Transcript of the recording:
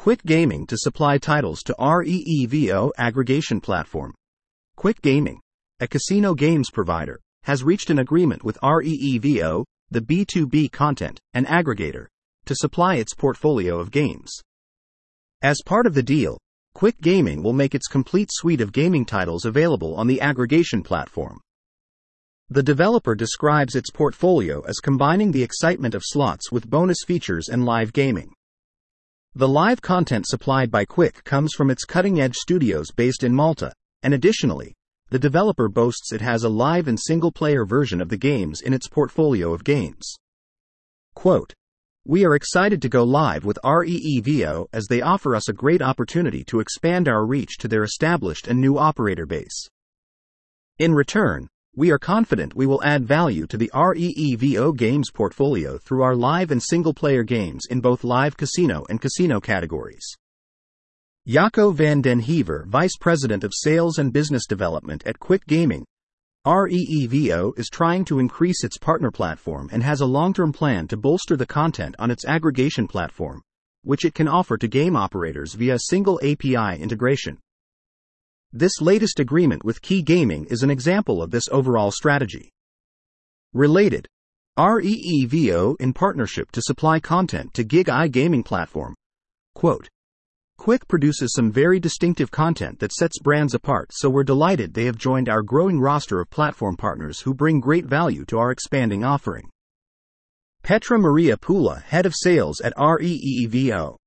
Quick Gaming to supply titles to REEVO aggregation platform. Quick Gaming, a casino games provider, has reached an agreement with REEVO, the B2B content and aggregator, to supply its portfolio of games. As part of the deal, Quick Gaming will make its complete suite of gaming titles available on the aggregation platform. The developer describes its portfolio as combining the excitement of slots with bonus features and live gaming. The live content supplied by Quick comes from its cutting-edge studios based in Malta, and additionally, the developer boasts it has a live and single-player version of the games in its portfolio of games. Quote, "We are excited to go live with REEVO as they offer us a great opportunity to expand our reach to their established and new operator base. In return, we are confident we will add value to the REEVO games portfolio through our live and single-player games in both live casino and casino categories." Jaco van den Heever, Vice President of Sales and Business Development at Quick Gaming, REEVO is trying to increase its partner platform and has a long-term plan to bolster the content on its aggregation platform, which it can offer to game operators via a single API integration. This latest agreement with Key Gaming is an example of this overall strategy. Related, REEVO in partnership to supply content to Gig-Eye gaming platform. Quote, "Quick produces some very distinctive content that sets brands apart, so we're delighted they have joined our growing roster of platform partners who bring great value to our expanding offering." Petra Maria Pula, Head of Sales at REEVO.